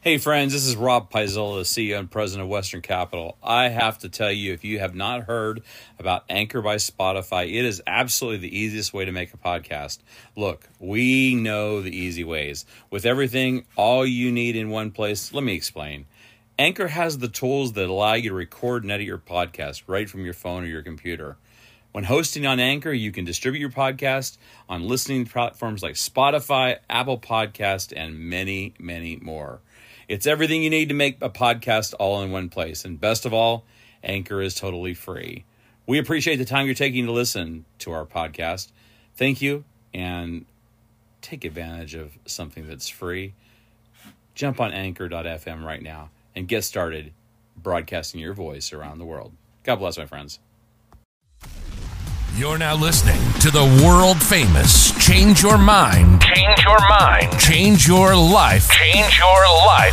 Hey friends, this is Rob Paisola, CEO and President of Western Capital. I have to tell you, if you have not heard about Anchor by Spotify, it is absolutely the easiest way to make a podcast. Look, we know the easy ways. With everything, all you need in one place, let me explain. Anchor has the tools that allow you to record and edit your podcast right from your phone or your computer. When hosting on Anchor, you can distribute your podcast on listening platforms like Spotify, Apple Podcast, and many, many more. It's everything you need to make a podcast all in one place. And best of all, Anchor is totally free. We appreciate the time you're taking to listen to our podcast. Thank you, and take advantage of something that's free. Jump on anchor.fm right now and get started broadcasting your voice around the world. God bless, my friends. You're now listening to the world famous Change Your Mind, Change Your Mind, Change Your Life, Change Your Life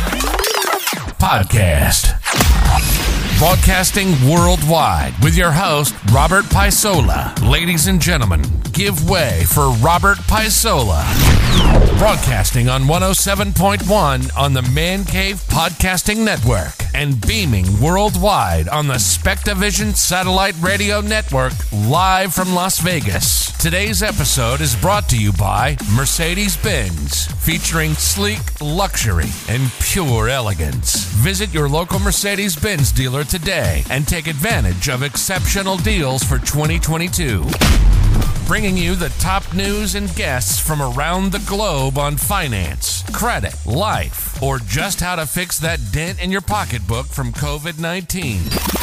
podcast. Broadcasting worldwide with your host, Robert Paisola. Ladies and gentlemen, give way for Robert Paisola. Broadcasting on 107.1 on the Man Cave Podcasting Network and beaming worldwide on the Spectavision Satellite Radio Network live from Las Vegas. Today's episode is brought to you by Mercedes-Benz, featuring sleek luxury and pure elegance. Visit your local Mercedes-Benz dealer today and take advantage of exceptional deals for 2022. Bringing you the top news and guests from around the globe on finance, credit, life, or just how to fix that dent in your pocketbook from COVID-19.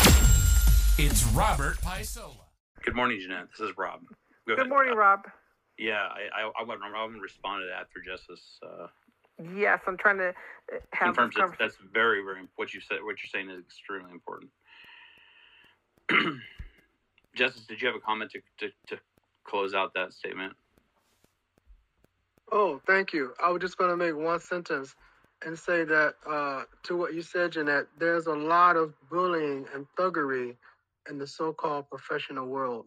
It's Robert Paisola. Good morning, Jeanette. This is Rob. Good morning, Rob. Yeah, I responded after Justice. Yes, I'm trying to have confirms that's very, very what you said. What you're saying is extremely important. Justice, did you have a comment to close out that statement? Oh, thank you. I was just going to make one sentence and say that to what you said, Jeanette, there's a lot of bullying and thuggery in the so-called professional world.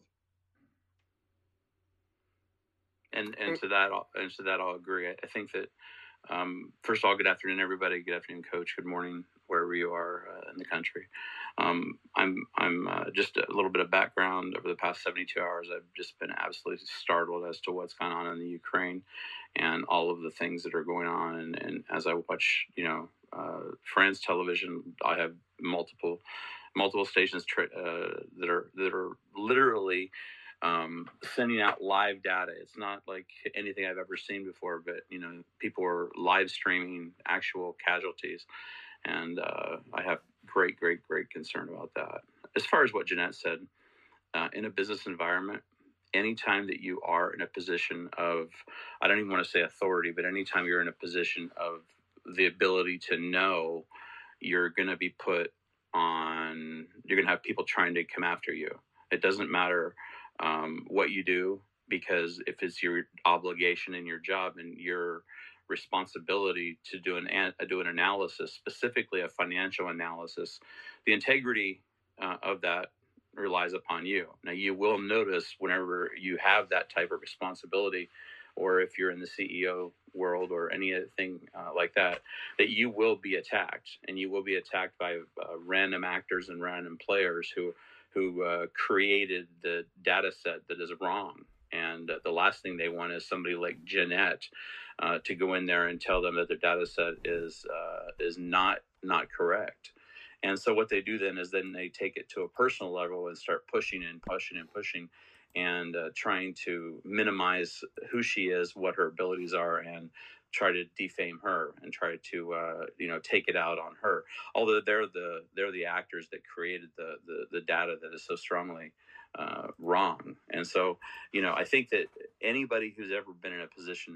And to that I'll agree. I think that first of all, good afternoon, everybody. Good afternoon, Coach. Good morning, wherever you are in the country. I'm just a little bit of background. Over the past 72 hours, I've just been absolutely startled as to what's going on in the Ukraine and all of the things that are going on. And as I watch, France television, I have multiple stations that are literally sending out live data. It's not like anything I've ever seen before, but people are live streaming actual casualties, and I have great concern about that. As far as what Jeanette said, in a business environment, anytime that you are in a position of, I don't even want to say authority, but anytime you're in a position of the ability to know, you're going to be put on, you're going to have people trying to come after you. It doesn't matter what you do, because if it's your obligation in your job and your responsibility to do an analysis, specifically a financial analysis, the integrity of that relies upon you. Now, you will notice whenever you have that type of responsibility, or if you're in the CEO world or anything like that, that you will be attacked, and you will be attacked by random actors and random players who created the data set that is wrong. And the last thing they want is somebody like Jeanette to go in there and tell them that their data set is not correct. And so what they do then is they take it to a personal level and start pushing and trying to minimize who she is, what her abilities are, and try to defame her and try to take it out on her. Although they're the actors that created the data that is so strongly wrong. And so I think that anybody who's ever been in a position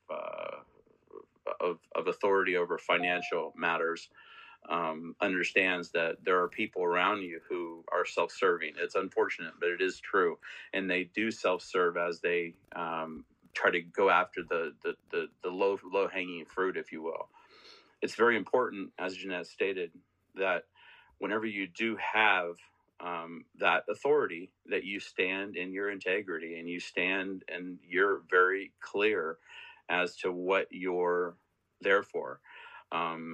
of authority over financial matters understands that there are people around you who are self-serving. It's unfortunate, but it is true, and they do self-serve as they try to go after the low-hanging fruit, if you will. It's very important, as Jeanette stated, that whenever you do have that authority, that you stand in your integrity and you stand and you're very clear as to what you're there for.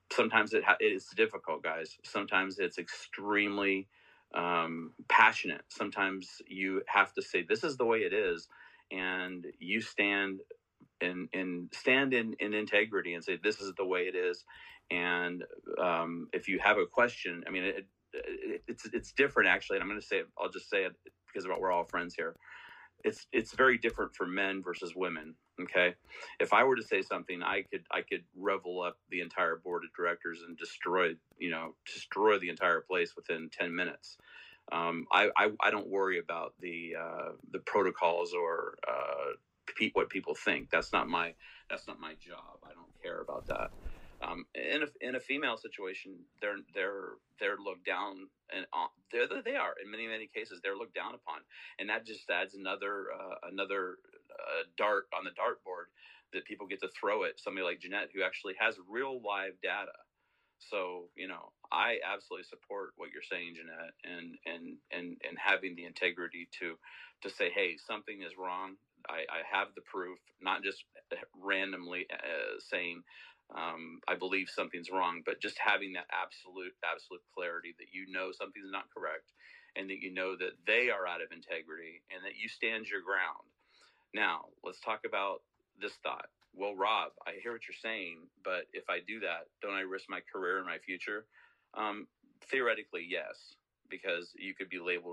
sometimes it's difficult, guys. Sometimes it's extremely passionate. Sometimes you have to say, this is the way it is. And you stand in integrity and say, this is the way it is. And if you have a question, I mean, it's different, actually. And I'm going to say it, I'll just say it because we're all friends here. It's very different for men versus women. Okay, if I were to say something, I could revel up the entire board of directors and destroy the entire place within 10 minutes. I don't worry about the protocols or what people think. That's not my job. I don't care about that. In a female situation, they're looked down, and they are in many cases they're looked down upon, and that just adds another dart on the dartboard that people get to throw at somebody like Jeanette, who actually has real live data. So I absolutely support what you're saying, Jeanette, and having the integrity to say, hey, something is wrong. I have the proof, not just randomly saying I believe something's wrong, but just having that absolute clarity that something's not correct, and that that they are out of integrity, and that you stand your ground. Now, let's talk about this thought. Well, Rob, I hear what you're saying, but if I do that, don't I risk my career and my future? Theoretically, yes, because you could be labeled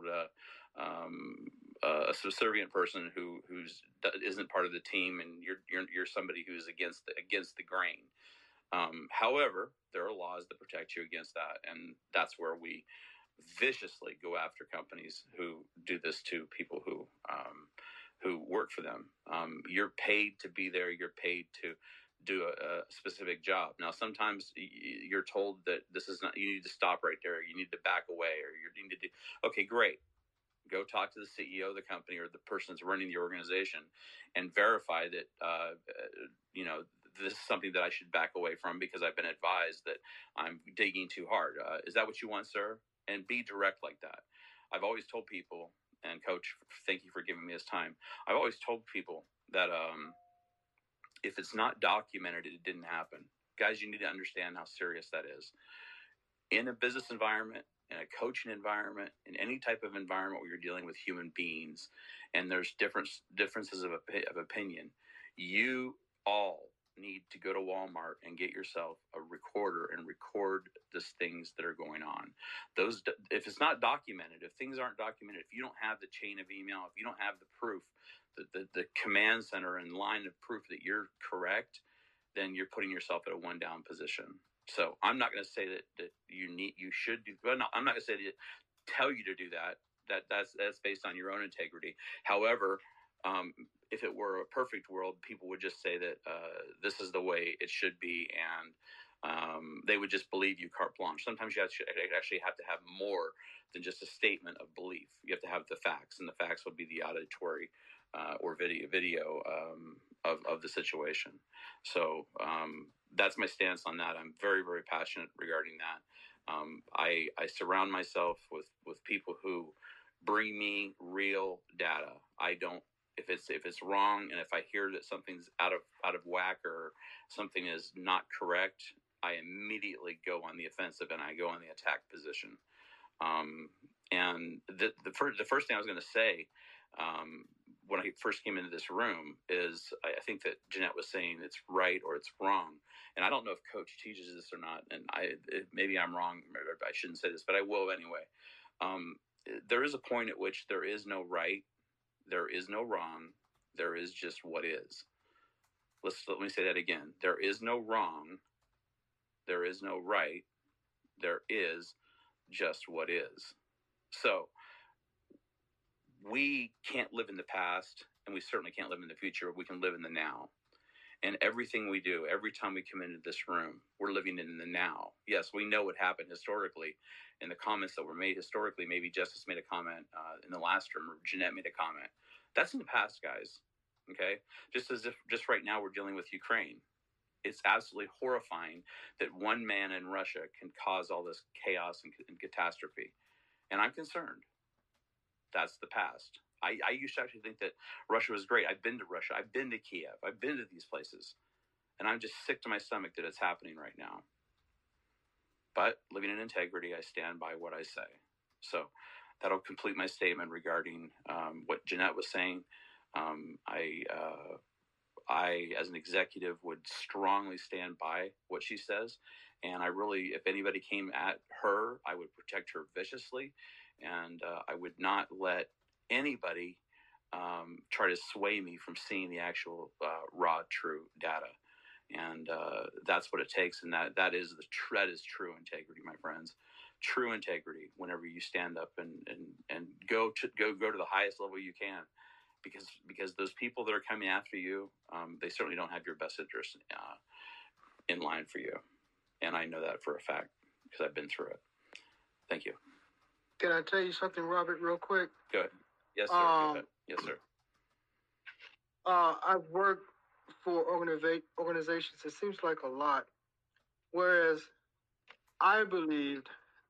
a subservient person who isn't part of the team, and you're somebody who's against the grain. However, there are laws that protect you against that, and that's where we viciously go after companies who do this to people who work for them. You're paid to be there. You're paid to do a specific job. Now, sometimes you're told that this is not. You need to stop right there. You need to back away, or you need to do. Okay, great. Go talk to the CEO of the company or the person that's running the organization, and verify that this is something that I should back away from because I've been advised that I'm digging too hard. Is that what you want, sir? And be direct like that. I've always told people, and Coach, thank you for giving me this time. I've always told people that if it's not documented, it didn't happen. Guys, you need to understand how serious that is. In a business environment, in a coaching environment, in any type of environment where you're dealing with human beings, and there's differences of opinion, you all need to go to Walmart and get yourself a recorder and record the things that are going on. If it's not documented, if things aren't documented, if you don't have the chain of email, if you don't have the proof, the command center and line of proof that you're correct, then you're putting yourself at a one down position. So I'm not going to say that you should do. Well, no, I'm not going to say that tell you to do that. That's based on your own integrity. However, if it were a perfect world, people would just say that this is the way it should be, and they would just believe you carte blanche. Sometimes you actually have to have more than just a statement of belief. You have to have the facts, and the facts would be the auditory or video of the situation. So that's my stance on that. I'm very, very passionate regarding that. I surround myself with people who bring me real data. I don't. If it's wrong, and if I hear that something's out of whack or something is not correct, I immediately go on the offensive and I go on the attack position. And the first thing I was going to say when I first came into this room is I think that Jeanette was saying it's right or it's wrong, and I don't know if Coach teaches this or not, and maybe I'm wrong. I shouldn't say this, but I will anyway. There is a point at which there is no right. There is no wrong. There is just what is. Let me say that again. There is no wrong. There is no right. There is just what is. So we can't live in the past, and we certainly can't live in the future. We can live in the now. And everything we do, every time we come into this room, we're living in the now. Yes, we know what happened historically in the comments that were made historically. Maybe Justice made a comment in the last room, or Jeanette made a comment. That's in the past, guys. Okay? Just right now we're dealing with Ukraine. It's absolutely horrifying that one man in Russia can cause all this chaos and catastrophe. And I'm concerned. That's the past. I used to actually think that Russia was great. I've been to Russia. I've been to Kiev. I've been to these places. And I'm just sick to my stomach that it's happening right now. But living in integrity, I stand by what I say. So that'll complete my statement regarding what Jeanette was saying. I, as an executive, would strongly stand by what she says. And I really, if anybody came at her, I would protect her viciously. And I would not let anybody try to sway me from seeing the actual raw, true data. And that's what it takes. And that is true integrity, my friends. True integrity whenever you stand up and go to the highest level you can. Because those people that are coming after you, they certainly don't have your best interest in line for you. And I know that for a fact because I've been through it. Thank you. Can I tell you something, Robert, real quick? Go ahead. Yes, sir. Go ahead. Yes, sir. I've worked for organizations, it seems like a lot, whereas I believed,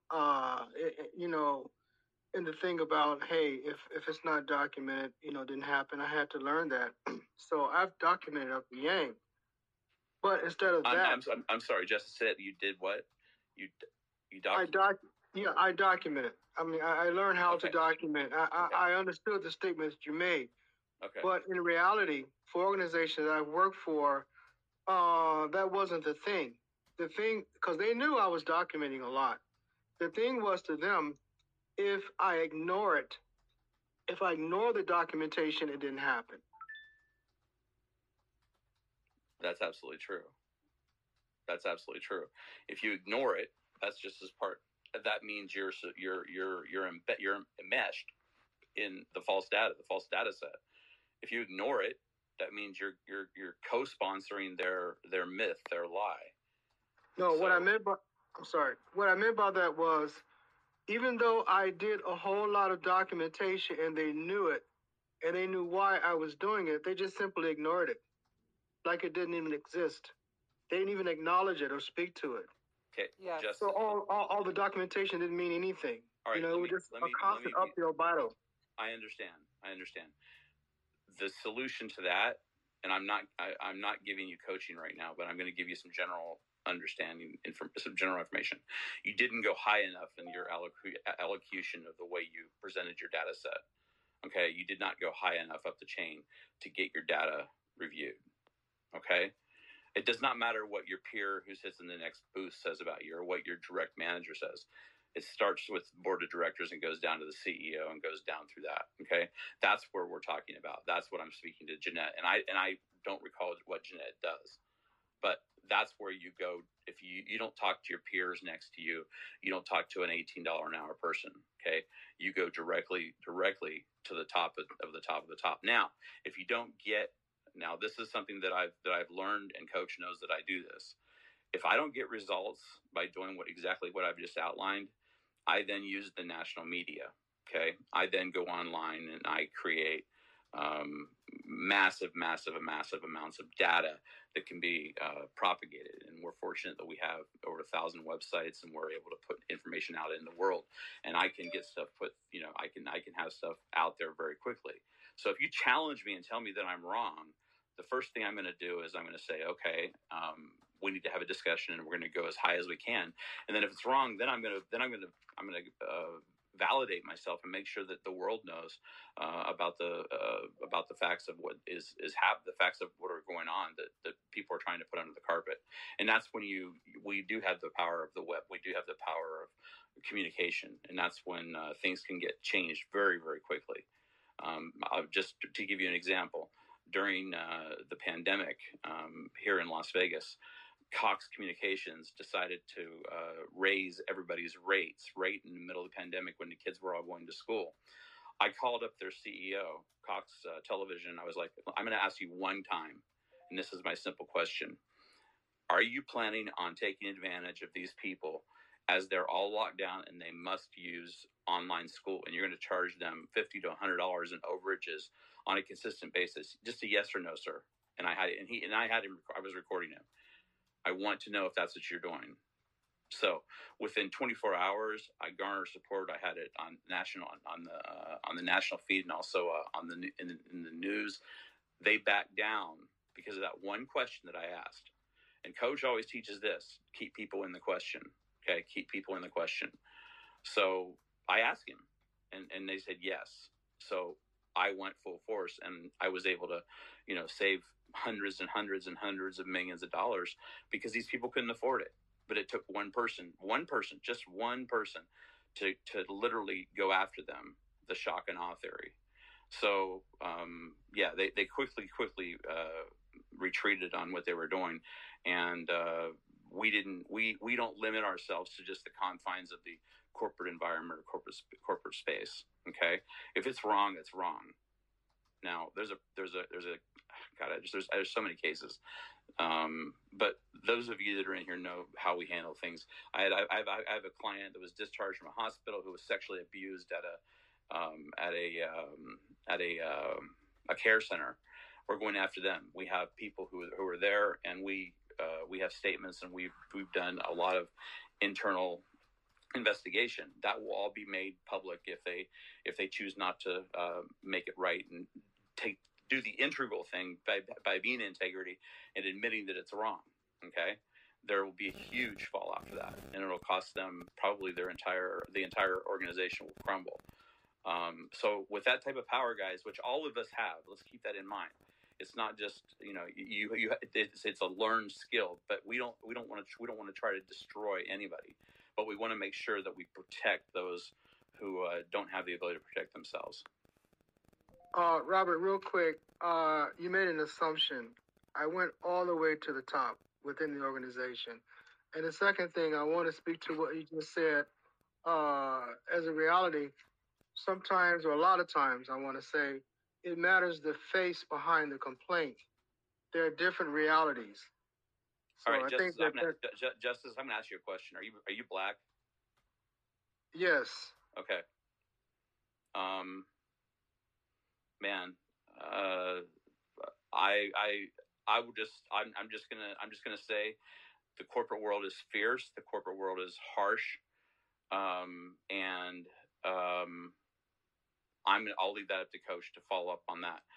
in the thing about, hey, if it's not documented, it didn't happen. I had to learn that. So I've documented up the yang. But instead of that, I'm sorry, Justice said you did what? You documented? I documented. I mean, I learned how to document. I understood the statements you made. Okay. But in reality, for organizations I've worked for, that wasn't the thing. The thing, because they knew I was documenting a lot. The thing was to them, if I ignore the documentation, it didn't happen. That's absolutely true. That's absolutely true. If you ignore it, that's just as part. That means you're enmeshed in the false data set. If you ignore it, that means you're co-sponsoring their myth, their lie. No, what I meant by that was, even though I did a whole lot of documentation and they knew it, and they knew why I was doing it, they just simply ignored it, like it didn't even exist. They didn't even acknowledge it or speak to it. Okay. Yeah. So all the documentation didn't mean anything. All right. It was just a constant uphill battle. I understand. The solution to that, and I'm not giving you coaching right now, but I'm going to give you some general understanding, some general information. You didn't go high enough in your allocution of the way you presented your data set. Okay, you did not go high enough up the chain to get your data reviewed. Okay, it does not matter what your peer who sits in the next booth says about you or what your direct manager says. It starts with board of directors and goes down to the CEO and goes down through that. Okay, that's where we're talking about. That's what I'm speaking to Jeanette, and I don't recall what Jeanette does, but that's where you go. If you don't talk to your peers next to you, you don't talk to an $18 an hour person. Okay, you go directly to the top of the top of the top. Now, if you don't get, now this is something that I've learned, and Coach knows that I do this. If I don't get results by doing exactly what I've just outlined, I then use the national media. Okay, I then go online and I create massive amounts of data that can be propagated. And we're fortunate that we have over 1,000 websites, and we're able to put information out in the world. And I can get stuff I can have stuff out there very quickly. So if you challenge me and tell me that I'm wrong, the first thing I'm going to do is I'm going to say, okay, we need to have a discussion, and we're going to go as high as we can. And then if it's wrong, then I'm going to validate myself and make sure that the world knows about the facts of what the facts of what are going on that people are trying to put under the carpet. And that's when we do have the power of the web. We do have the power of communication, and that's when things can get changed very, very quickly. Just to give you an example, during the pandemic here in Las Vegas, Cox Communications decided to raise everybody's rates right in the middle of the pandemic when the kids were all going to school. I called up their CEO, Cox Television. I was like, I'm going to ask you one time, and this is my simple question. Are you planning on taking advantage of these people as they're all locked down and they must use online school, and you're going to charge them $50 to $100 in overages on a consistent basis? Just a yes or no, sir. And I was recording him. I want to know if that's what you're doing. So within 24 hours, I garnered support. I had it on the national feed, and also in the news. They backed down because of that one question that I asked. And Coach always teaches this: keep people in the question. Okay, keep people in the question. So I asked him, and they said yes. So I went full force, and I was able to, save hundreds and hundreds and hundreds of millions of dollars because these people couldn't afford it. But it took one person, just one person, to literally go after them, the shock and awe theory. So they quickly retreated on what they were doing, and we don't limit ourselves to just the confines of the corporate environment or corporate space. Okay, if it's wrong, it's wrong. Now there's so many cases, but those of you that are in here know how we handle things. I have a client that was discharged from a hospital who was sexually abused at a care center. We're going after them. We have people who are there, and we have statements, and we've done a lot of internal investigation that will all be made public if they choose not to make it right and do the integral thing by being in integrity and admitting that it's wrong. Okay, there will be a huge fallout for that, and it'll cost them probably the entire organization will crumble. So with that type of power, guys, which all of us have, let's keep that in mind. It's not just it's a learned skill, but we don't want to try to destroy anybody, but we want to make sure that we protect those who don't have the ability to protect themselves. Robert, real quick, you made an assumption. I went all the way to the top within the organization. And the second thing, I want to speak to what you just said. As a reality, sometimes, or a lot of times, I want to say, it matters the face behind the complaint. There are different realities. So all right, Justice, I'm going to ask you a question. Are you black? Yes. Okay. Man, I'm just gonna say, the corporate world is fierce. The corporate world is harsh, and I'll leave that up to Coach to follow up on that.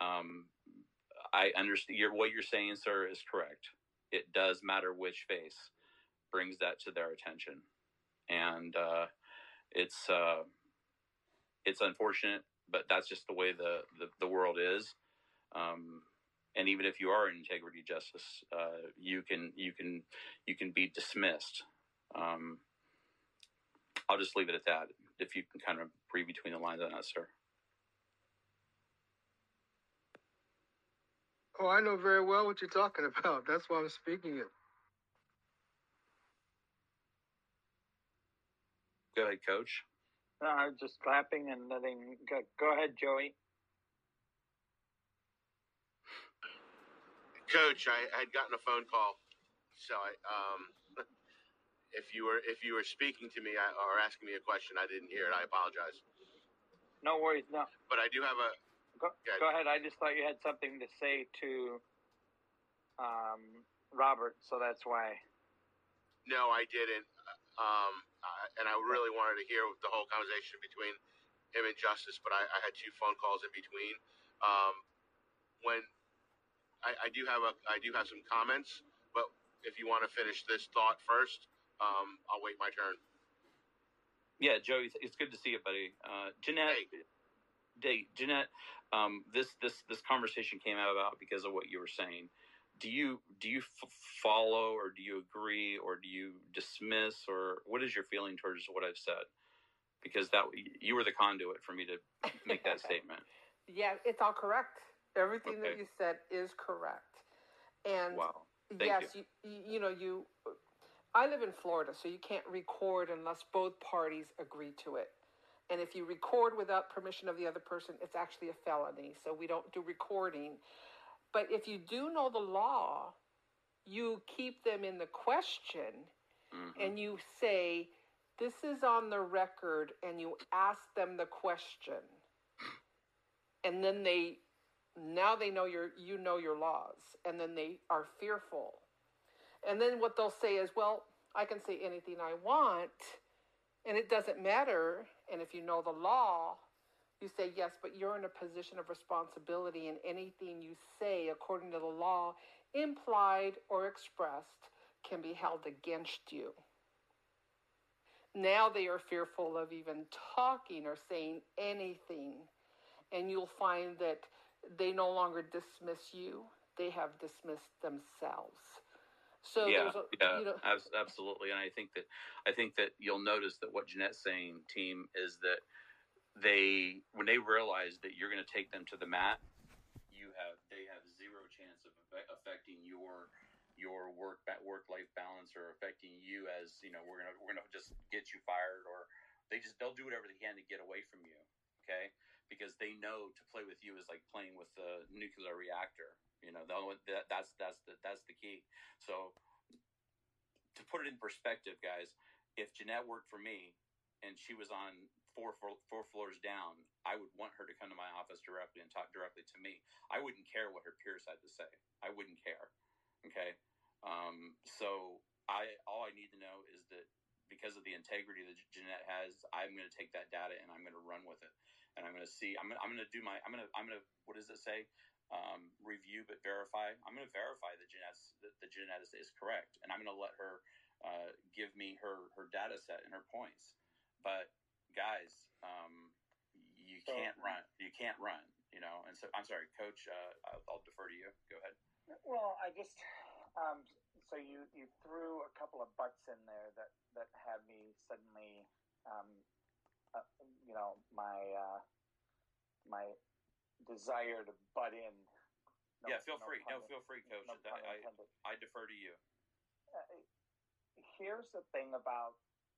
I understand what you're saying, sir, is correct. It does matter which face brings that to their attention, and it's unfortunate, but that's just the way the world is. And even if you are in integrity justice, you can be dismissed. I'll just leave it at that. If you can kind of read between the lines on that, sir. Oh, I know very well what you're talking about. That's why I'm speaking it. Go ahead, Coach. No, I was just clapping and letting go ahead, Joey. Coach, I had gotten a phone call, so if you were speaking to me or asking me a question, I didn't hear it. I apologize. No worries, no. But I do have a. Go ahead. I just thought you had something to say to Robert, so that's why. No, I didn't. And I really wanted to hear the whole conversation between him and Justice, but I had two phone calls in between. When I do have some comments, but if you want to finish this thought first, I'll wait my turn. Yeah, Joey, it's good to see you, buddy. Jeanette, Jeanette, this conversation came out about because of what you were saying. Do you follow, or do you agree, or do you dismiss, or what is your feeling towards what I've said? Because you were the conduit for me to make that statement. Yeah, it's all correct. Everything that you said is correct. And wow. Thank you. I live in Florida, so you can't record unless both parties agree to it. And if you record without permission of the other person, it's actually a felony. So we don't do recording. But if you do know the law, you keep them in the question, and you say, this is on the record, and you ask them the question. And then they know you know your laws, and then they are fearful. And then what they'll say is, well, I can say anything I want, and it doesn't matter. And if you know the law, you say, yes, but you're in a position of responsibility, and anything you say according to the law, implied or expressed, can be held against you. Now they are fearful of even talking or saying anything. And you'll find that they no longer dismiss you. They have dismissed themselves. So absolutely. And I think that you'll notice that what Jeanette's saying, team, is that when they realize that you're going to take them to the mat, they have zero chance of affecting your work-life balance, or affecting you as, we're gonna just get you fired, or they'll do whatever they can to get away from you. Okay, because they know to play with you is like playing with a nuclear reactor. That's the key. So to put it in perspective, guys, if Jeanette worked for me and she was on four floors down, I would want her to come to my office directly and talk directly to me. I wouldn't care what her peers had to say. I wouldn't care. Okay. So all I need to know is that because of the integrity that Jeanette has, I'm going to take that data and I'm going to run with it. And I'm going to see, I'm going to do what does it say? Review, but verify. I'm going to verify that Jeanette is correct. And I'm going to let her, give me her data set and her points. But guys, you can't run. And so I'm sorry, Coach, I'll defer to you. Go ahead. Well, I just, so you threw a couple of butts in there that had me suddenly, my desire to butt in. Feel free, Coach. I defer to you. Here's the thing about,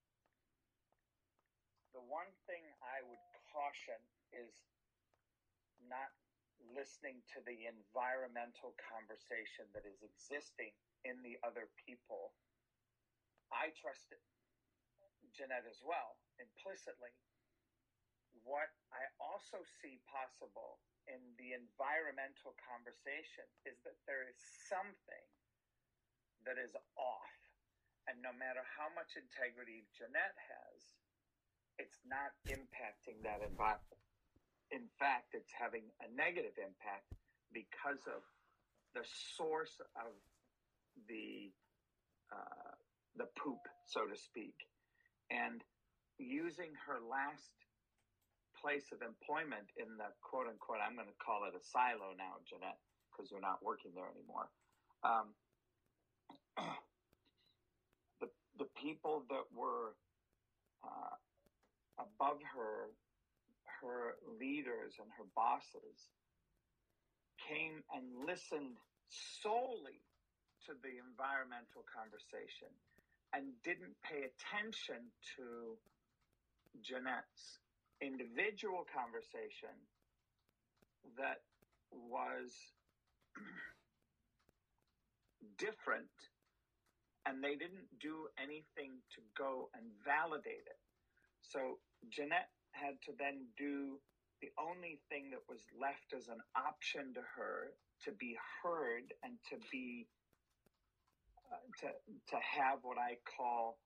the one thing I would caution is not listening to the environmental conversation that is existing in the other people. I trusted Jeanette as well, implicitly. What I also see possible in the environmental conversation is that there is something that is off. And no matter how much integrity Jeanette has, it's not impacting that environment. In fact, it's having a negative impact because of the source of the poop, so to speak. And using her last place of employment in the quote unquote, I'm going to call it a silo now, Jeanette, because you're not working there anymore. The people that were above her leaders and her bosses, came and listened solely to the environmental conversation and didn't pay attention to Jeanette's individual conversation that was different, and they didn't do anything to go and validate it. So Jeanette had to then do the only thing that was left as an option to her to be heard and to be to have what I call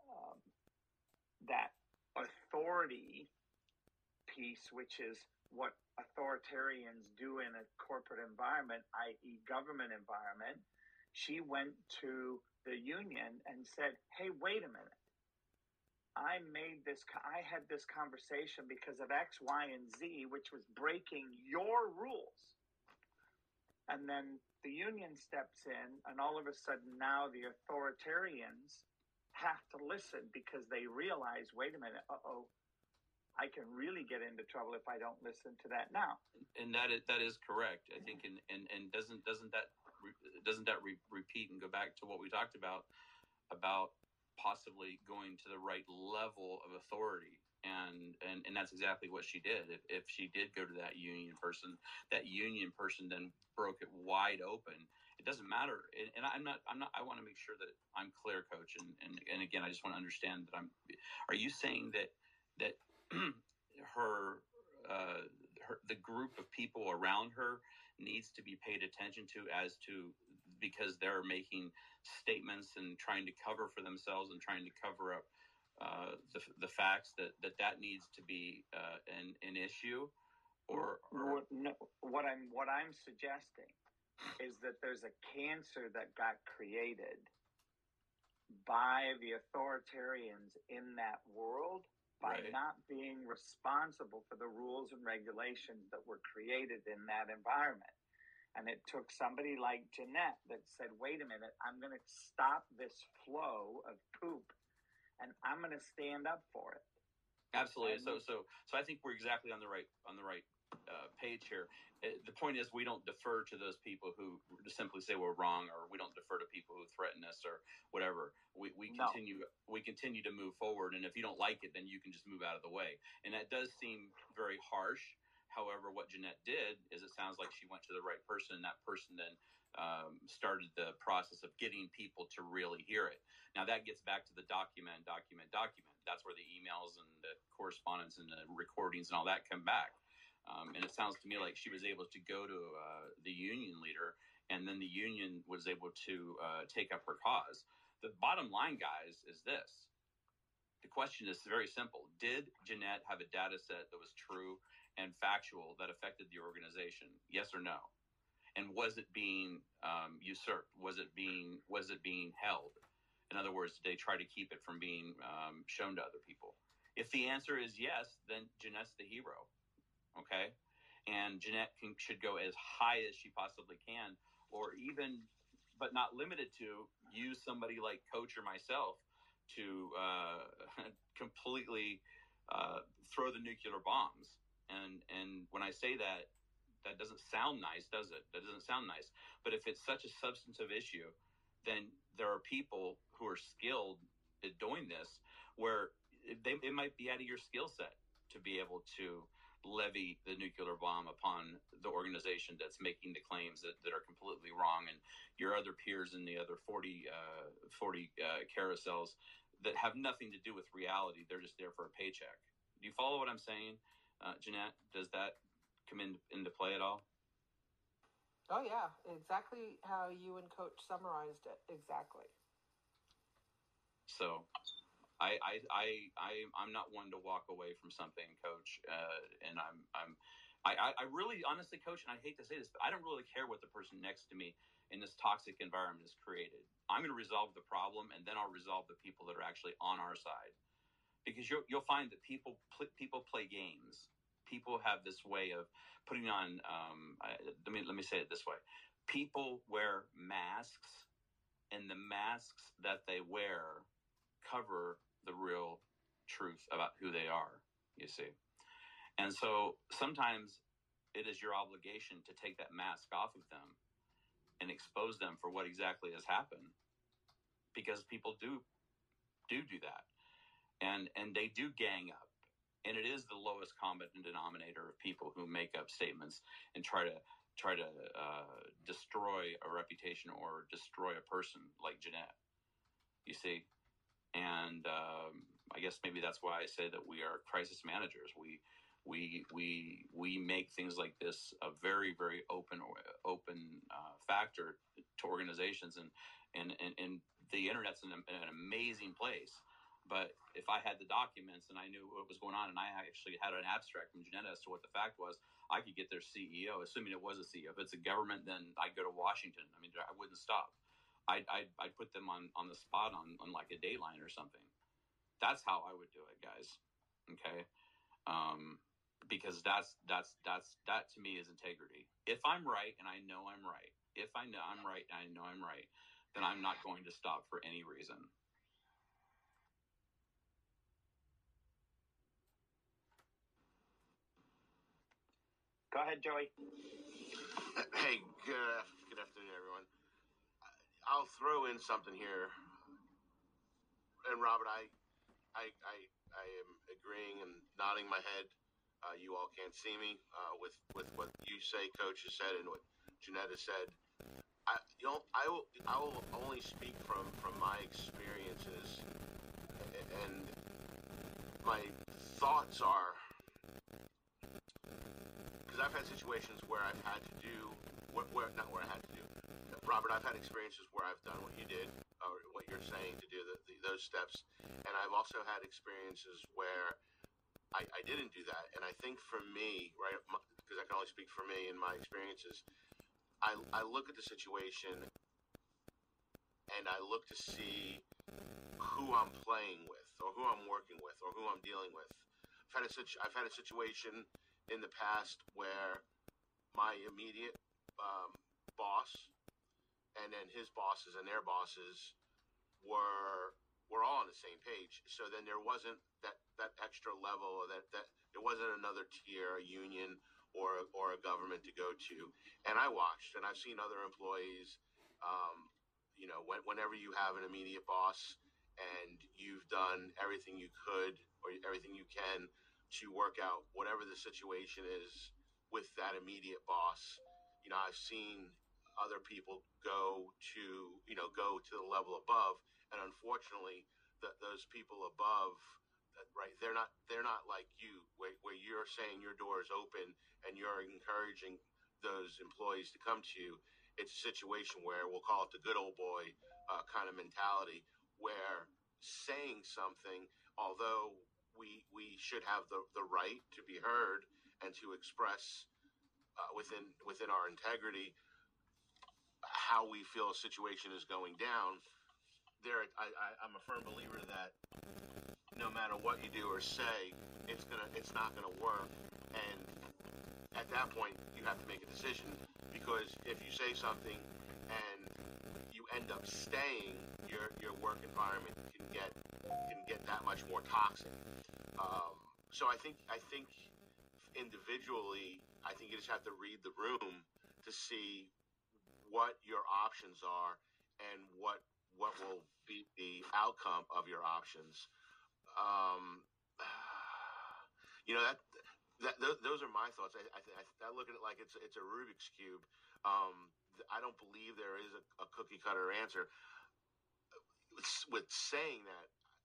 that authority piece, which is what authoritarians do in a corporate environment, i.e. government environment. She went to the union and said, hey, wait a minute. I had this conversation because of X, Y, and Z, which was breaking your rules. And then the union steps in, and all of a sudden now the authoritarians have to listen because they realize, wait a minute, I can really get into trouble if I don't listen to that now. And that is correct, I think. And doesn't that repeat and go back to what we talked about possibly going to the right level of authority, and that's exactly what she did. If she did go to that union person then broke it wide open. It doesn't matter. And I'm not. I want to make sure that I'm clear, Coach. And again, I just want to understand that are you saying that the group of people around her needs to be paid attention to because they're making statements and trying to cover for themselves and trying to cover up the facts that needs to be an issue, or no, what I'm suggesting is that there's a cancer that got created by the authoritarians in that world by Right. not being responsible for the rules and regulations that were created in that environment. And it took somebody like Jeanette that said, wait a minute, I'm going to stop this flow of poop and I'm going to stand up for it. Absolutely. So I think we're exactly on the right page here. The point is, we don't defer to those people who simply say we're wrong, or we don't defer to people who threaten us or whatever. We continue to move forward, and if you don't like it, then you can just move out of the way. And that does seem very harsh. However, what Jeanette did is, it sounds like she went to the right person, and that person then started the process of getting people to really hear it. Now that gets back to the document. That's where the emails and the correspondence and the recordings and all that come back. And it sounds to me like she was able to go to the union leader, and then the union was able to take up her cause. The bottom line, guys, is this. The question is very simple. Did Jeanette have a data set that was true and factual that affected the organization? Yes or no? And was it being usurped? Was it being held? In other words, did they try to keep it from being shown to other people? If the answer is yes, then Jeanette's the hero. Okay, and Jeanette should go as high as she possibly can, or even, but not limited to, use somebody like Coach or myself to completely throw the nuclear bombs. And when I say that, that doesn't sound nice, does it? That doesn't sound nice. But if it's such a substantive issue, then there are people who are skilled at doing this, where it might be out of your skill set to be able to levy the nuclear bomb upon the organization that's making the claims that are completely wrong, and your other peers in the other 40 carousels that have nothing to do with reality. They're just there for a paycheck. Do you follow what I'm saying, Jeanette? Does that come into play at all? Oh yeah, exactly how you and Coach summarized it. Exactly. So I'm not one to walk away from something, Coach, and I really, honestly, Coach, and I hate to say this, but I don't really care what the person next to me in this toxic environment has created. I'm going to resolve the problem, and then I'll resolve the people that are actually on our side, because you'll find that people play games. People have this way of putting on. Let me say it this way: people wear masks, and the masks that they wear cover the real truth about who they are, you see. And so sometimes it is your obligation to take that mask off of them and expose them for what exactly has happened, because people do that, and they do gang up, and it is the lowest common denominator of people who make up statements and try to destroy a reputation or destroy a person like Jeanette, you see. And I guess maybe that's why I say that we are crisis managers. We make things like this a very, very open factor to organizations, and the internet's an amazing place. But if I had the documents and I knew what was going on, and I actually had an abstract from Jeanette as to what the fact was, I could get their CEO, assuming it was a CEO. If it's a government, then I'd go to Washington. I mean, I wouldn't stop. I'd put them on the spot on like a Dayline or something. That's how I would do it, guys. Okay, because that to me is integrity. If I'm right and I know I'm right, if I know I'm right and I know I'm right, then I'm not going to stop for any reason. Go ahead, Joey. Hey, good afternoon, everyone. I'll throw in something here, and Robert, I am agreeing and nodding my head. You all can't see me with what you say, Coach has said, and what Jeanette has said. I will only speak from my experiences, and my thoughts are, because I've had situations where I've had to do not where I had to do. Robert, I've had experiences where I've done what you did, or what you're saying to do, those steps, and I've also had experiences where I didn't do that. And I think for me, right, because I can only speak for me and my experiences, I look at the situation and I look to see who I'm playing with, or who I'm working with, or who I'm dealing with. I've had a situation in the past where my immediate boss and then his bosses and their bosses were all on the same page. So then there wasn't that extra level, or that there wasn't another tier, a union or a government to go to. And I watched, and I've seen other employees. Whenever you have an immediate boss and you've done everything you could or everything you can to work out whatever the situation is with that immediate boss, I've seen other people go to the level above, and unfortunately, those people above, right? They're not like you, where you're saying your door is open and you're encouraging those employees to come to you. It's a situation where we'll call it the good old boy kind of mentality, where saying something, although we should have the right to be heard and to express within our integrity how we feel a situation is going down. I'm a firm believer that no matter what you do or say, it's not gonna work. And at that point, you have to make a decision, because if you say something and you end up staying, your work environment can get that much more toxic. So I think individually, I think you just have to read the room to see what your options are and what will be the outcome of your options. Those are my thoughts. I look at it like it's a Rubik's cube. I don't believe there is a cookie cutter answer. With saying that,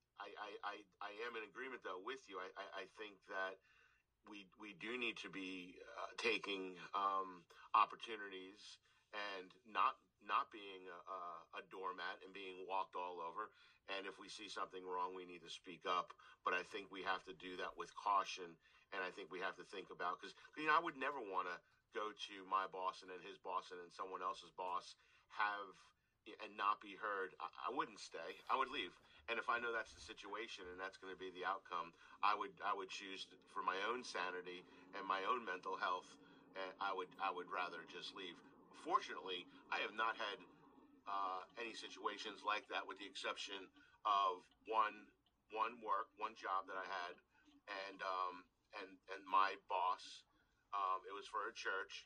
I am in agreement though with you. I think that we do need to be taking opportunities and not being a doormat and being walked all over. And if we see something wrong, we need to speak up. But I think we have to do that with caution. And I think we have to think about, because I would never want to go to my boss and then his boss and then someone else's boss and not be heard. I wouldn't stay. I would leave. And if I know that's the situation and that's going to be the outcome, I would choose for my own sanity and my own mental health. And I would rather just leave. Fortunately, I have not had any situations like that, with the exception of one job that I had, and my boss. It was for a church,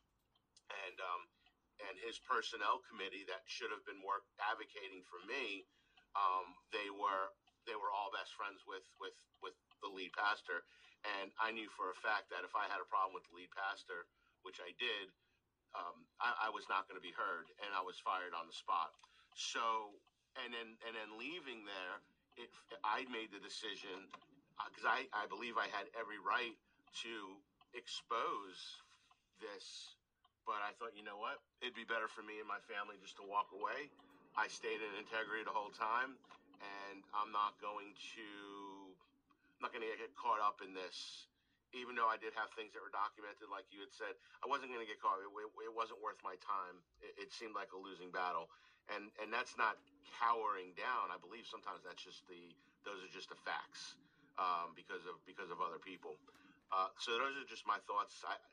and his personnel committee that should have been advocating for me. They were all best friends with the lead pastor, and I knew for a fact that if I had a problem with the lead pastor, which I did, I was not going to be heard, and I was fired on the spot. So, and then leaving there, I made the decision, because I believe I had every right to expose this, but I thought, you know what, it'd be better for me and my family just to walk away. I stayed in integrity the whole time, and I'm not going to get caught up in this. Even though I did have things that were documented, like you had said, I wasn't going to get caught. It wasn't worth my time. It seemed like a losing battle, and that's not cowering down. I believe sometimes those are just the facts, because of other people. So those are just my thoughts.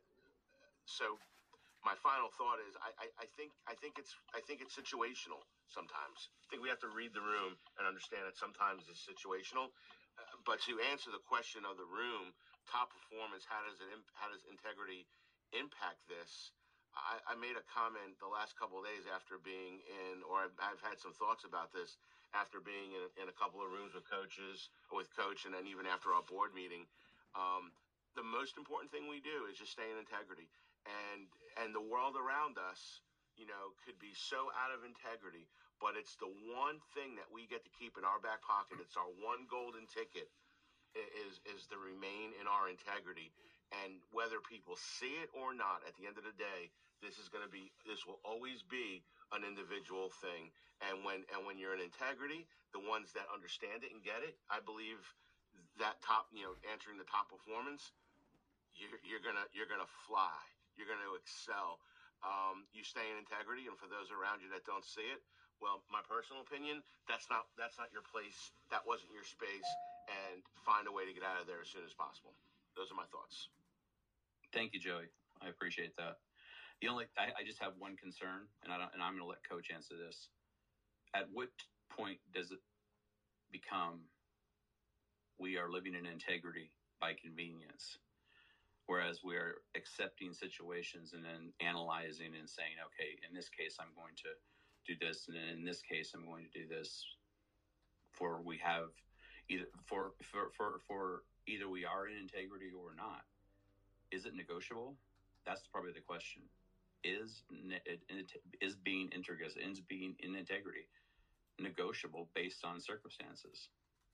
So my final thought is I think it's situational sometimes. I think we have to read the room and understand that sometimes it's situational. But to answer the question of the room, top performance, how does integrity impact this? I made a comment the last couple of days after being in, or I've had some thoughts about this after being in a couple of rooms with Coach, and then even after our board meeting. The most important thing we do is just stay in integrity, and the world around us, could be so out of integrity, but it's the one thing that we get to keep in our back pocket. It's our one golden ticket, is to remain in our integrity. And whether people see it or not, at the end of the day, this will always be an individual thing. And when you're in integrity, the ones that understand it and get it, I believe that answering the top performance, you're gonna fly. You're gonna excel. You stay in integrity, and for those around you that don't see it, well, my personal opinion, that's not your place. That wasn't your space, and find a way to get out of there as soon as possible. Those are my thoughts. Thank you, Joey. I appreciate that. I just have one concern, and I'm going to let Coach answer this. At what point does it become we are living in integrity by convenience, whereas we are accepting situations and then analyzing and saying, okay, in this case, I'm going to do this, and in this case, I'm going to do this. For we have either either we are in integrity or not. Is it negotiable? That's probably the question. Is being in integrity negotiable based on circumstances?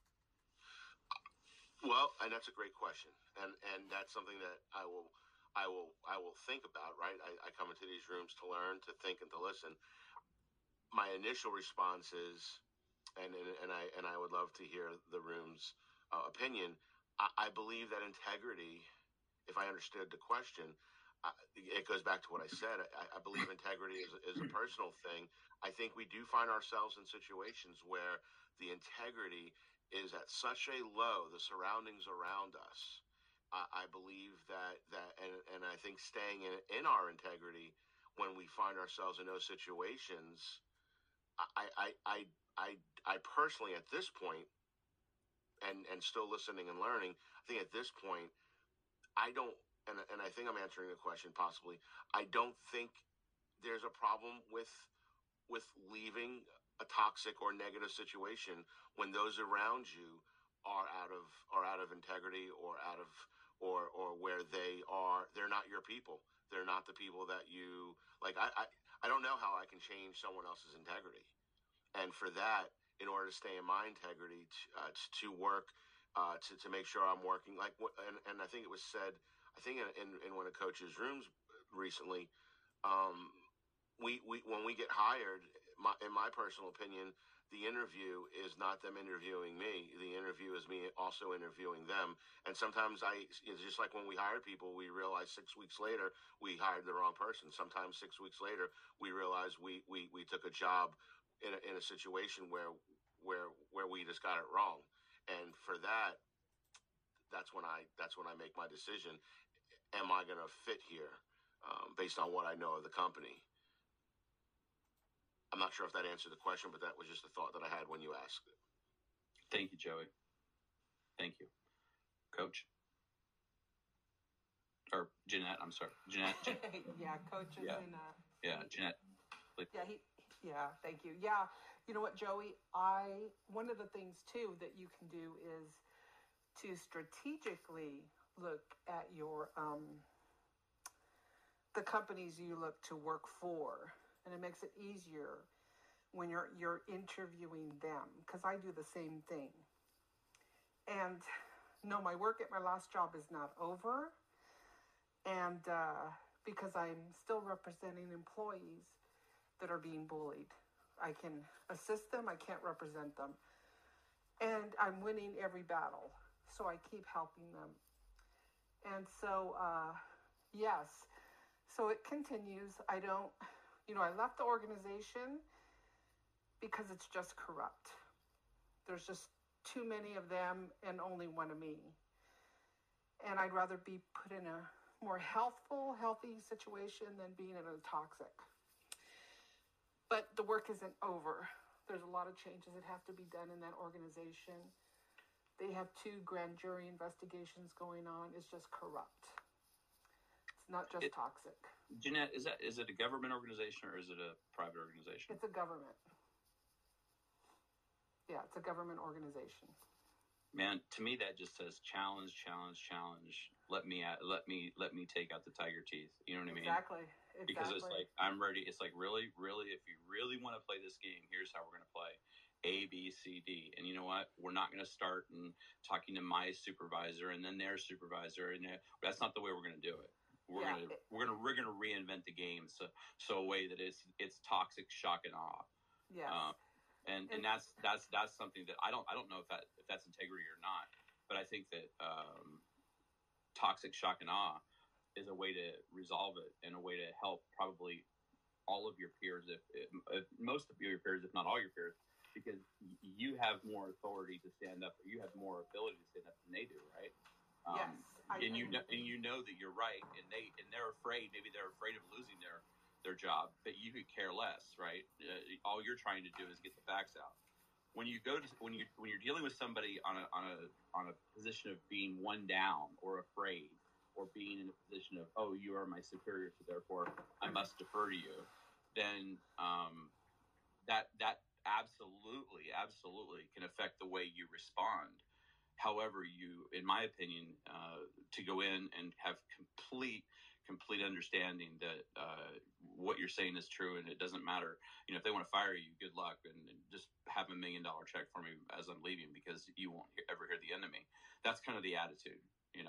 Well, and that's a great question, and that's something that I will think about. Right, I come into these rooms to learn, to think, and to listen. My initial response is, and I would love to hear the room's opinion. I believe that integrity, if I understood the question, it goes back to what I said. I believe integrity is a personal thing. I think we do find ourselves in situations where the integrity is at such a low, the surroundings around us. I believe that and I think staying in our integrity when we find ourselves in those situations, I personally at this point, and still listening and learning, I think at this point, I don't, and I think I'm answering the question possibly. I don't think there's a problem with leaving a toxic or negative situation when those around you are out of integrity or out of or where they're not your people. They're not the people that you like. I don't know how I can change someone else's integrity, and for that, in order to stay in my integrity, to work, to make sure I'm working like what, and I think it was said, I think in one of Coach's rooms recently, we when we get hired, in my personal opinion, the interview is not them interviewing me. The interview is me also interviewing them. And sometimes it's just like when we hire people, we realize 6 weeks later we hired the wrong person. Sometimes 6 weeks later we realize we took a job in a situation where we just got it wrong. And for that, that's when I make my decision. Am I going to fit here based on what I know of the company? I'm not sure if that answered the question, but that was just a thought that I had when you asked it. Thank you, Joey. Thank you. Coach? Or Jeanette, I'm sorry. Jeanette. Yeah, Coach is in Yeah, Jeanette. Please. Yeah, thank you. Yeah, you know what, Joey? One of the things, too, that you can do is to strategically look at your the companies you look to work for. And it makes it easier when you're interviewing them, because I do the same thing. And no, my work at my last job is not over, and because I'm still representing employees that are being bullied. I can assist them, I can't represent them. And I'm winning every battle, so I keep helping them. And so, yes, so it continues. I left the organization because it's just corrupt. There's just too many of them and only one of me. And I'd rather be put in a more healthy situation than being in a toxic. But the work isn't over. There's a lot of changes that have to be done in that organization. They have 2 grand jury investigations going on. It's just corrupt. It's not just toxic. Jeanette, is it a government organization or is it a private organization? It's a government. Yeah, it's a government organization. Man, to me that just says challenge. Let me take out the tiger teeth. You know what I mean? Exactly. Because it's like, I'm ready. It's like, really, if you really want to play this game, here's how we're going to play. A, B, C, D. And you know what? We're not going to start talking to my supervisor and then their supervisor, and that's not the way we're going to do it. We're gonna reinvent the game so a way that it's toxic shock and awe. Yeah. And that's something that I don't know if that's integrity or not, but I think that toxic shock and awe is a way to resolve it and a way to help probably all of your peers, if most of your peers, if not all your peers, because you have more authority to stand up, or you have more ability to stand up than they do, right? Yes. And you know that you're right, and they're afraid. Maybe they're afraid of losing their job, but you could care less, right? All you're trying to do is get the facts out. When you're dealing with somebody on a position of being one down or afraid, or being in a position of, oh, you are my superior, so therefore I must defer to you, then that absolutely can affect the way you respond. However, you, in my opinion, to go in and have complete understanding that what you're saying is true, and it doesn't matter. If they want to fire you, good luck, and just have $1 million check for me as I'm leaving, because you won't ever hear the end of me. That's kind of the attitude,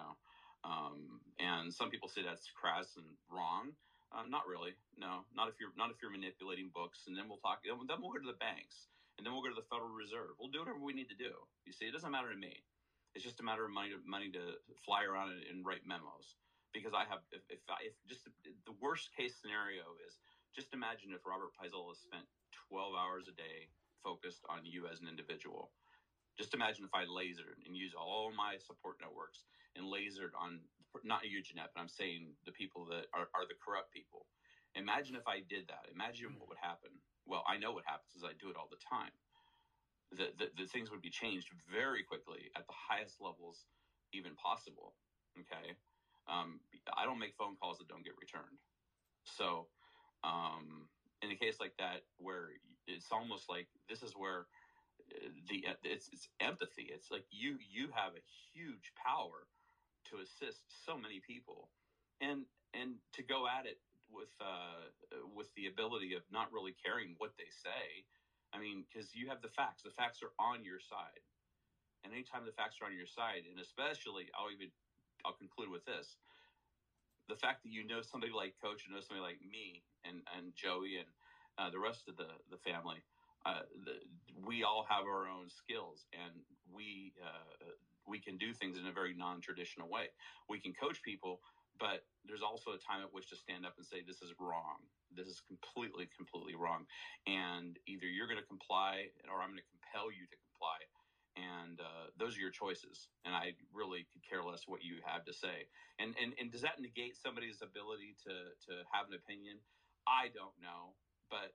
and some people say that's crass and wrong. Not really. No, not if you're manipulating books. And then we'll talk. Then we'll go to the banks, and then we'll go to the Federal Reserve. We'll do whatever we need to do. You see, it doesn't matter to me. It's just a matter of money to fly around and write memos. Because I have, if just the worst case scenario is, just imagine if Robert Paisola spent 12 hours a day focused on you as an individual. Just imagine if I lasered and used all my support networks and lasered on, not Eugenet, but I'm saying the people that are the corrupt people. Imagine if I did that. Imagine what would happen. Well, I know what happens, is I do it all the time. The things would be changed very quickly at the highest levels even possible. Okay. I don't make phone calls that don't get returned. So, in a case like that, where it's almost like, this is where it's empathy. It's like you have a huge power to assist so many people, and to go at it with the ability of not really caring what they say. I mean, because you have the facts. The facts are on your side, and anytime the facts are on your side, and especially, I'll conclude with this: the fact that you know somebody like Coach, and know somebody like me and Joey and the rest of the family. We all have our own skills, and we can do things in a very non-traditional way. We can coach people, but there's also a time at which to stand up and say, this is wrong. This is completely wrong. And either you're going to comply, or I'm going to compel you to comply. And those are your choices. And I really could care less what you have to say. And does that negate somebody's ability to have an opinion? I don't know, but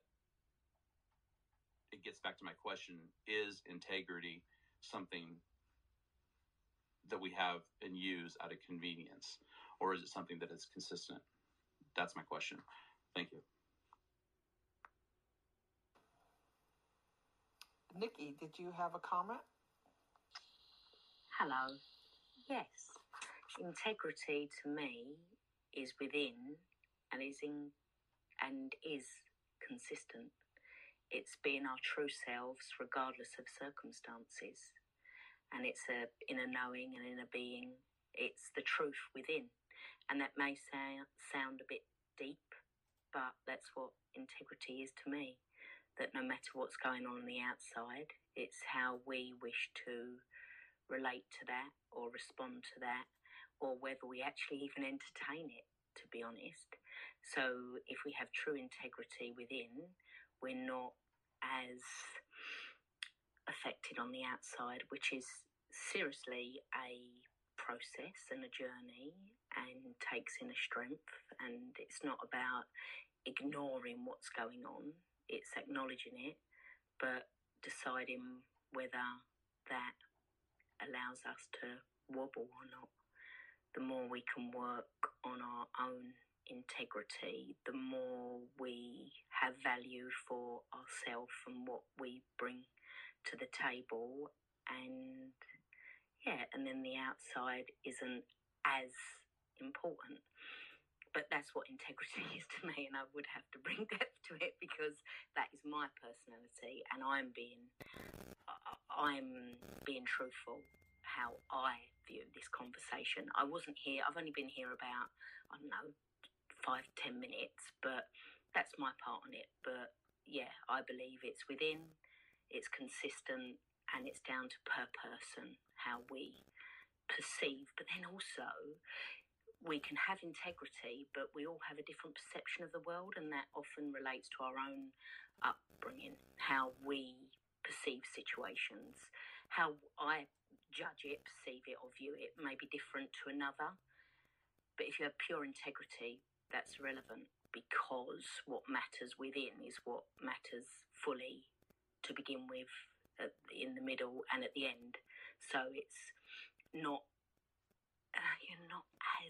it gets back to my question: is integrity something that we have and use out of convenience, or is it something that is consistent? That's my question. Thank you. Nikki, did you have a comment? Hello. Yes. Integrity to me is within and is consistent. It's being our true selves regardless of circumstances. And it's a inner knowing and inner being. It's the truth within. And that may sound a bit deep, but that's what integrity is to me. That no matter what's going on the outside, it's how we wish to relate to that or respond to that, or whether we actually even entertain it, to be honest. So if we have true integrity within, we're not as affected on the outside, which is seriously a process and a journey, and takes inner strength. And it's not about ignoring what's going on, it's acknowledging it, but deciding whether that allows us to wobble or not. The more we can work on our own integrity, the more we have value for ourselves and what we bring to the table, and then the outside isn't as important. But that's what integrity is to me, and I would have to bring depth to it because that is my personality, and I'm being truthful how I view this conversation. I've only been here about, 5-10 minutes, but that's my part on it. But yeah, I believe it's within, it's consistent, and it's down to per person how we perceive. But then also, we can have integrity, but we all have a different perception of the world, and that often relates to our own upbringing, how we perceive situations. How I judge it, perceive it, or view it may be different to another. But if you have pure integrity, that's relevant, because what matters within is what matters fully to begin with, in the middle, and at the end. So it's not, you're not as,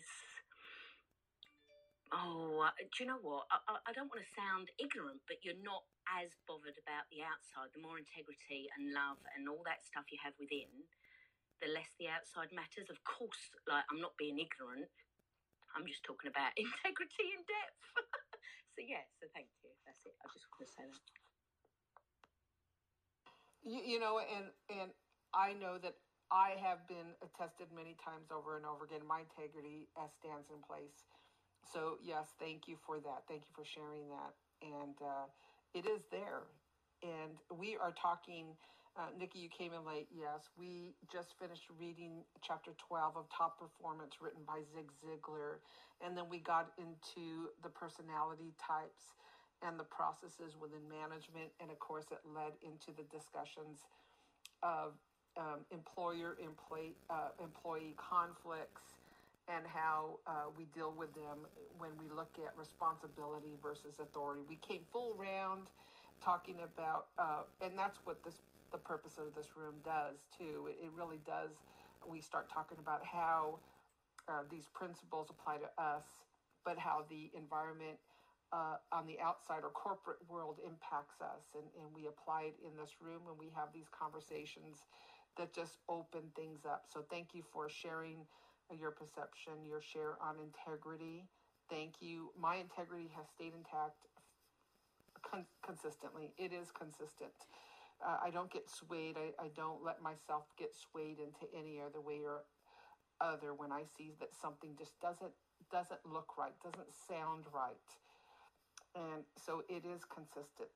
do you know what? I don't want to sound ignorant, but you're not as bothered about the outside. The more integrity and love and all that stuff you have within, the less the outside matters. Of course, like, I'm not being ignorant. I'm just talking about integrity in depth. So thank you. That's it. I just want to say that. You know, and I know that I have been attested many times over and over again. My integrity stands in place. So yes, thank you for that. Thank you for sharing that. And it is there. And we are talking, Nikki, you came in late. Yes, we just finished reading chapter 12 of Top Performance, written by Zig Ziglar. And then we got into the personality types and the processes within management. And of course, it led into the discussions of employee conflicts, and how we deal with them when we look at responsibility versus authority. We came full round talking about, and that's what the purpose of this room does too. It really does. We start talking about how these principles apply to us, but how the environment on the outside or corporate world impacts us. And we apply it in this room when we have these conversations that just open things up. So thank you for sharing your perception, your share on integrity. Thank you. My integrity has stayed intact consistently. It is consistent. I don't get swayed. I don't let myself get swayed into any other way or other when I see that something just doesn't look right, doesn't sound right. And so it is consistent.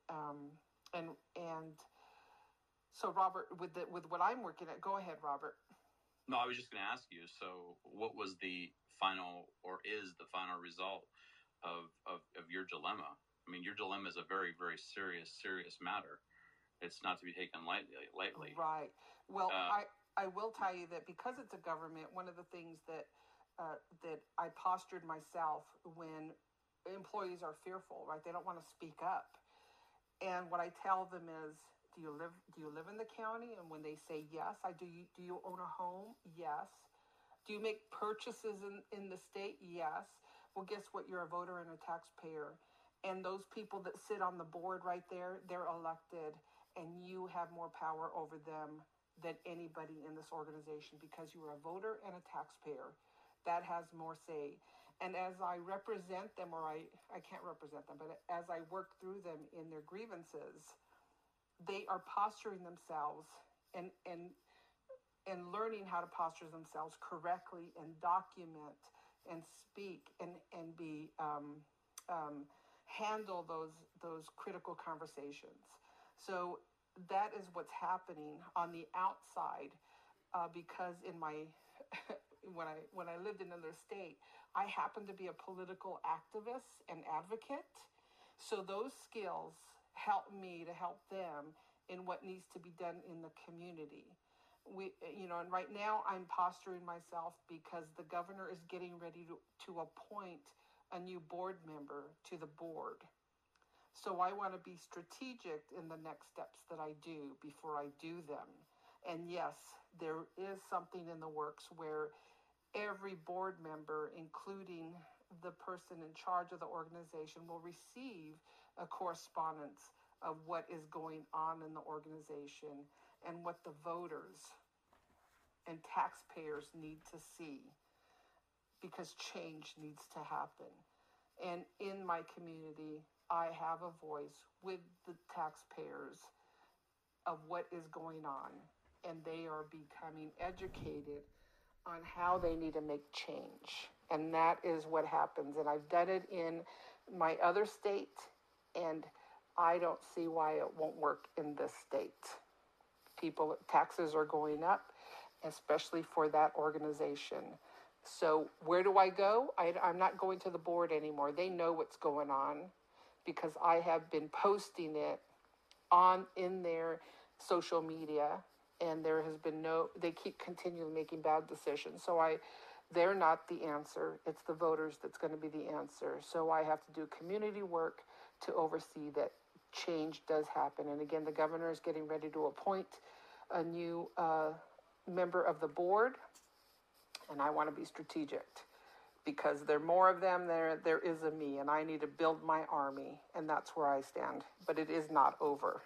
And so Robert, with what I'm working at, go ahead, Robert. No, I was just going to ask you, so what was the final, or is the final result of your dilemma? I mean, your dilemma is a very, very serious matter. It's not to be taken lightly. Right. Well, I will tell you that because it's a government, one of the things that I postured myself when employees are fearful, right? They don't want to speak up. And what I tell them is, do you live in the county? And when they say yes, do you own a home? Yes. Do you make purchases in the state? Yes. Well, guess what? You're a voter and a taxpayer. And those people that sit on the board right there, they're elected, and you have more power over them than anybody in this organization because you are a voter and a taxpayer. That has more say. And as I represent them, or I can't represent them, but as I work through them in their grievances, they are posturing themselves and learning how to posture themselves correctly and document and speak and be handle those critical conversations. So that is what's happening on the outside, because in my when I lived in another state, I happened to be a political activist and advocate. So those skills help me to help them in what needs to be done in the community. And right now I'm posturing myself because the governor is getting ready to appoint a new board member to the board. So I want to be strategic in the next steps that I do before I do them. And yes, there is something in the works where every board member, including the person in charge of the organization, will receive a correspondence of what is going on in the organization and what the voters and taxpayers need to see, because change needs to happen. And in my community, I have a voice with the taxpayers of what is going on, and they are becoming educated on how they need to make change. And that is what happens. And I've done it in my other state, and I don't see why it won't work in this state. Taxes are going up, especially for that organization. So where do I go? I'm not going to the board anymore. They know what's going on because I have been posting it in their social media, and there has been they keep continually making bad decisions. So they're not the answer. It's the voters that's going to be the answer. So I have to do community work to oversee that change does happen. And again, the governor is getting ready to appoint a new member of the board, and I want to be strategic because there are more of them. There is a me, and I need to build my army, and that's where I stand. But it is not over.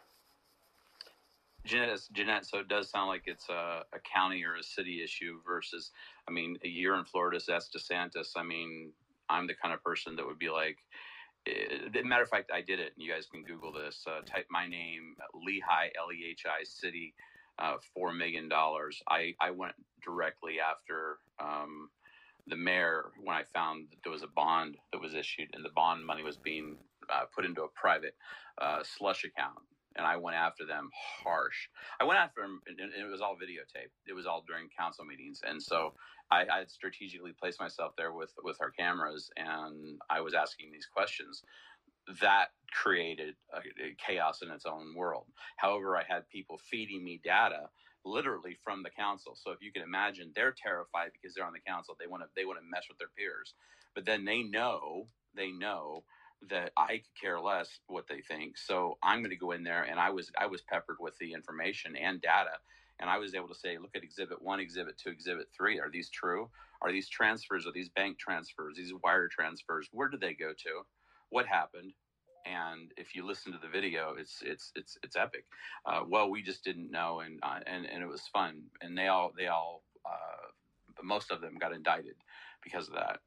Jeanette, so it does sound like it's a county or a city issue versus, I mean, you're in Florida, so that's DeSantis. I mean, I'm the kind of person that would be like, matter of fact, I did it, and you guys can Google this. Type my name, Lehi, Lehi city, $4 million. I went directly after the mayor when I found that there was a bond that was issued, and the bond money was being put into a private slush account. And I went after them harsh. I went after them, and it was all videotaped. It was all during council meetings. And so I had strategically placed myself there with our cameras, and I was asking these questions. That created a chaos in its own world. However, I had people feeding me data literally from the council. So if you can imagine, they're terrified because they're on the council. They want to mess with their peers. But then they know that I could care less what they think. So I'm going to go in there, and I was peppered with the information and data, and I was able to say, look at Exhibit 1, Exhibit 2, Exhibit 3. Are these true? Are these transfers? Are these bank transfers? These wire transfers? Where did they go to? What happened? And if you listen to the video, it's epic. Well, we just didn't know, and it was fun, and they all most of them got indicted because of that.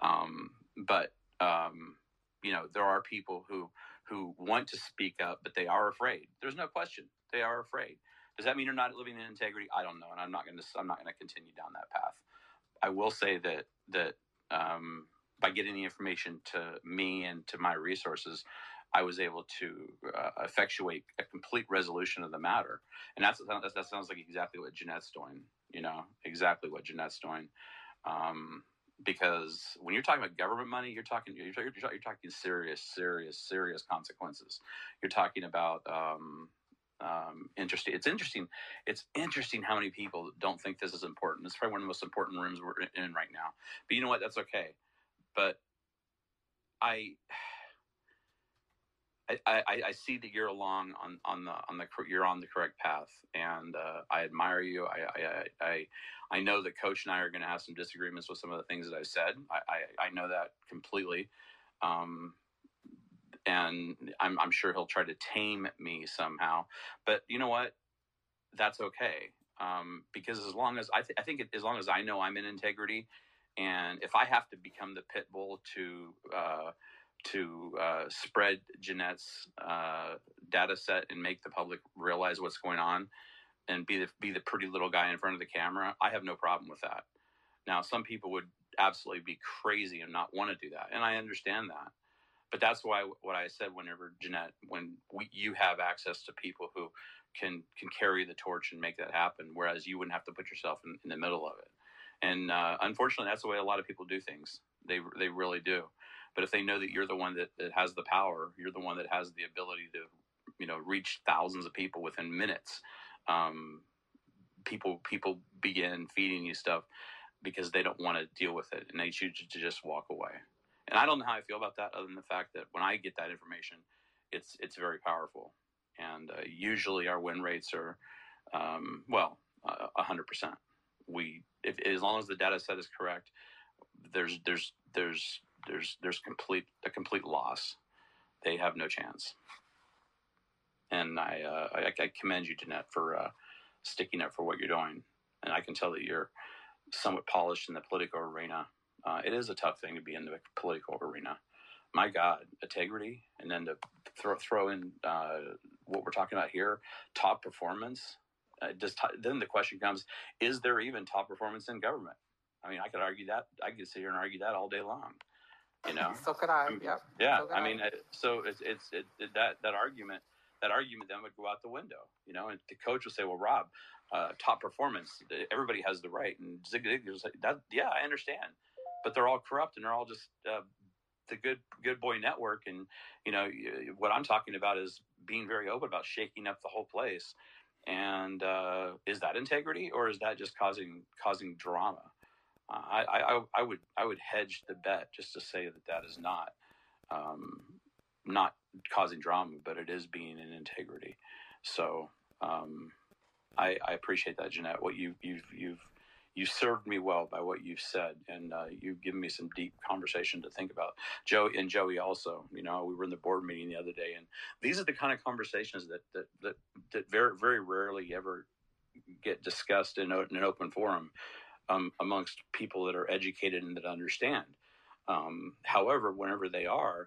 You know, there are people who want to speak up, but they are afraid. There's no question. They are afraid. Does that mean you're not living in integrity? I don't know, and I'm not going to continue down that path. I will say that by getting the information to me and to my resources, I was able to effectuate a complete resolution of the matter. And that sounds like exactly what Jeanette's doing. You know, exactly what Jeanette's doing. Because when you're talking about government money, you're talking serious consequences. You're talking about interesting. It's interesting how many people don't think this is important. It's probably one of the most important rooms we're in right now. But you know what? That's okay. But I see that you're you're on the correct path, and I admire you. I know that Coach and I are going to have some disagreements with some of the things that I've said. I know that completely, and I'm sure he'll try to tame me somehow. But you know what? That's okay, because as long as I think as long as I know I'm in integrity, and if I have to become the pit bull to spread Jeanette's data set and make the public realize what's going on and be the pretty little guy in front of the camera, I have no problem with that. Now, some people would absolutely be crazy and not want to do that, and I understand that. But that's why what I said, whenever Jeanette, you have access to people who can carry the torch and make that happen, whereas you wouldn't have to put yourself in the middle of it. And unfortunately, that's the way a lot of people do things. They really do. But if they know that you're the one that has the power, you're the one that has the ability to, you know, reach thousands of people within minutes, people begin feeding you stuff because they don't want to deal with it, and they choose to just walk away. And I don't know how I feel about that, other than the fact that when I get that information, it's very powerful. And usually our win rates are 100%. As long as the data set is correct, there's a complete loss. They have no chance. And I commend you, Jeanette, for sticking up for what you're doing. And I can tell that you're somewhat polished in the political arena. It is a tough thing to be in the political arena. My God, integrity, and then to throw in what we're talking about here, top performance. Then the question comes: is there even top performance in government? I mean, I could argue that. I could sit here and argue that all day long. You know. So could I. Yep. Yeah. So I mean, so it's that argument that argument then would go out the window, you know, and the coach would say, well, Rob, top performance, everybody has the right. And Zig Ziglar's like, yeah, I understand, but they're all corrupt and they're all just the good boy network. And, you know, what I'm talking about is being very open about shaking up the whole place. And is that integrity, or is that just causing drama? I would hedge the bet just to say that is not causing drama, but it is being in integrity. So I appreciate that, Jeanette. What you've served me well by what you've said, and you've given me some deep conversation to think about. Joey also, you know, we were in the board meeting the other day, and these are the kind of conversations that very, very rarely ever get discussed in an open forum amongst people that are educated and that understand. However, whenever they are,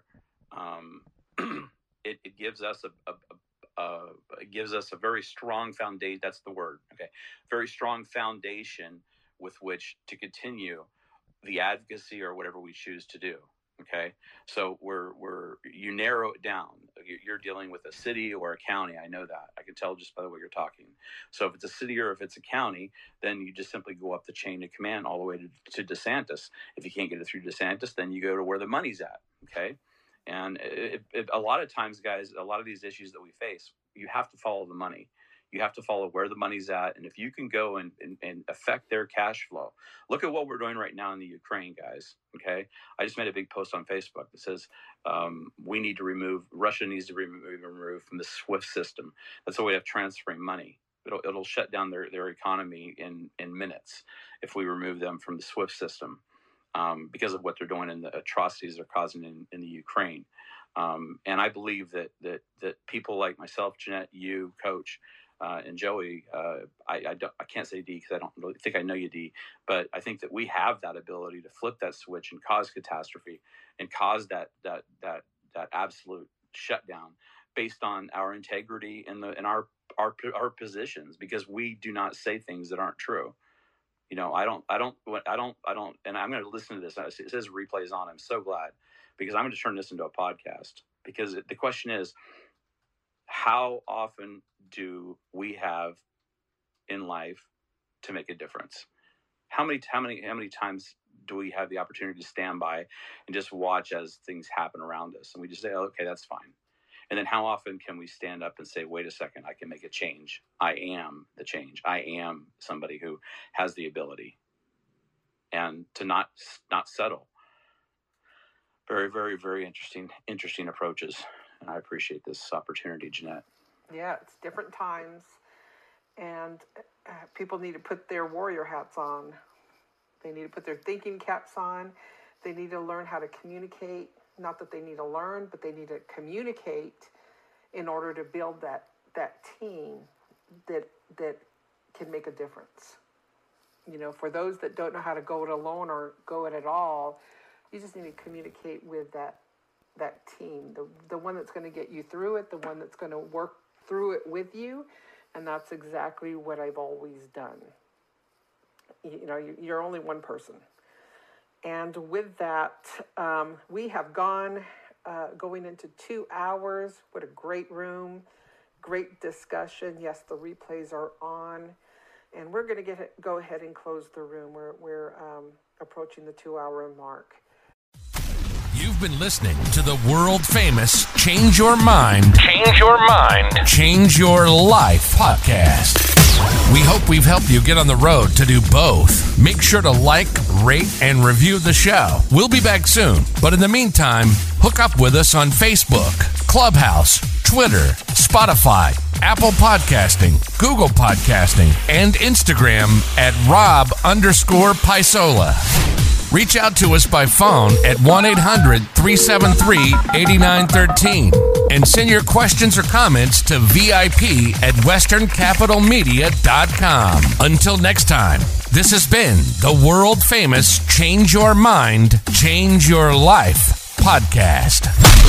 it gives us a very strong foundation. That's the word. Okay. Very strong foundation with which to continue the advocacy or whatever we choose to do. Okay. So you narrow it down. You're dealing with a city or a county. I know that. I can tell just by the way you're talking. So if it's a city or if it's a county, then you just simply go up the chain of command all the way to DeSantis. If you can't get it through DeSantis, then you go to where the money's at. Okay. And a lot of times, guys, a lot of these issues that we face, you have to follow the money. You have to follow where the money's at. And if you can go and affect their cash flow, look at what we're doing right now in the Ukraine, guys. Okay. I just made a big post on Facebook that says Russia needs to be removed from the SWIFT system. That's the way of transferring money. It'll shut down their economy in minutes if we remove them from the SWIFT system. Because of what they're doing and the atrocities they're causing in the Ukraine. And I believe that people like myself, Jeanette, you, Coach, and Joey, I can't say D because I don't really think I know you, D, but I think that we have that ability to flip that switch and cause catastrophe and cause that absolute shutdown based on our integrity and our positions, because we do not say things that aren't true. You know, I don't, and I'm going to listen to this. It says replays on. I'm so glad, because I'm going to turn this into a podcast, because the question is, how often do we have in life to make a difference? How many times do we have the opportunity to stand by and just watch as things happen around us? And we just say, oh, okay, that's fine. And then how often can we stand up and say, wait a second, I can make a change. I am the change. I am somebody who has the ability, and to not settle. Very, very, very interesting approaches. And I appreciate this opportunity, Jeanette. Yeah, it's different times, and people need to put their warrior hats on. They need to put their thinking caps on. They need to learn how to communicate. Not that they need to learn, but they need to communicate in order to build that team that can make a difference. You know, for those that don't know how to go it alone or go it at all, you just need to communicate with that team, the one that's going to get you through it, the one that's going to work through it with you. And that's exactly what I've always done. You know, you're only one person. And with that, we have going into 2 hours. What a great room, great discussion. Yes, the replays are on, and we're going to go ahead and close the room. We're approaching the 2-hour mark. You've been listening to the world famous Change Your Mind, Change Your Life podcast. We hope we've helped you get on the road to do both. Make sure to like, rate, and review the show. We'll be back soon. But in the meantime, hook up with us on Facebook, Clubhouse, Twitter, Spotify, Apple Podcasting, Google Podcasting, and Instagram at Rob_Paisola. Reach out to us by phone at 1-800-373-8913 and send your questions or comments to VIP@westerncapitalmedia.com. Until next time, this has been the world famous Change Your Mind, Change Your Life podcast.